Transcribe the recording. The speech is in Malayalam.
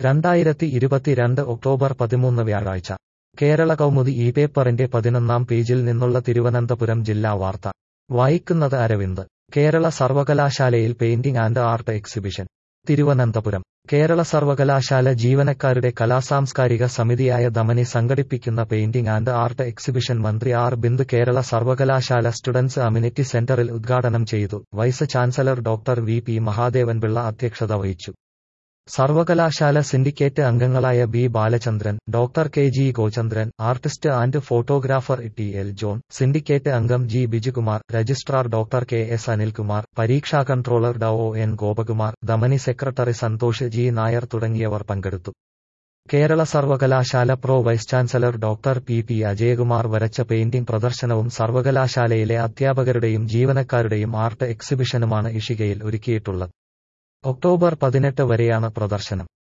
2022 ഒക്ടോബർ 13 വ്യാഴാഴ്ച കേരള കൗമുദി ഈ പേപ്പറിന്റെ 11-ാം പേജിൽ നിന്നുള്ള തിരുവനന്തപുരം ജില്ലാ വാർത്ത വായിക്കുന്നത് അരവിന്ദ്. കേരള സർവകലാശാലയിൽ painting and art exhibition. Thiruvananthapuram Kerala സർവകലാശാല ജീവനക്കാരുടെ കലാസാംസ്കാരിക സമിതിയായ ധമനി സംഘടിപ്പിക്കുന്ന പെയിന്റിംഗ് ആൻഡ് ആർട്ട് എക്സിബിഷൻ മന്ത്രി ആർ ബിന്ദു കേരള സർവകലാശാല സ്റ്റുഡൻസ് അമ്യൂണിറ്റി സെന്ററിൽ ഉദ്ഘാടനം ചെയ്തു. Vice chancellor doctor V P Mahadevan Pillai അധ്യക്ഷത വഹിച്ചു. സർവകലാശാല സിൻഡിക്കേറ്റ് അംഗങ്ങളായ B Balachandran, doctor K G Gochandran, artist and photographer T L John, syndicate അംഗം G Bijukumar, registrar doctor K S Anilkumar, പരീക്ഷാ controller Dr N Gopakumar, Dhamani secretary Santhosh G Nair തുടങ്ങിയവർ പങ്കെടുത്തു. കേരള സർവകലാശാല pro vice chancellor doctor P P Ajayakumar വരച്ച പെയിന്റിംഗ് പ്രദർശനവും സർവകലാശാലയിലെ അധ്യാപകരുടെയും ജീവനക്കാരുടെയും ആർട്ട് എക്സിബിഷനുമാണ് ഇഷികയിൽ ഒരുക്കിയിട്ടുള്ളത്. ഒക്ടോബർ 18 വരെയാണ് പ്രദർശനം.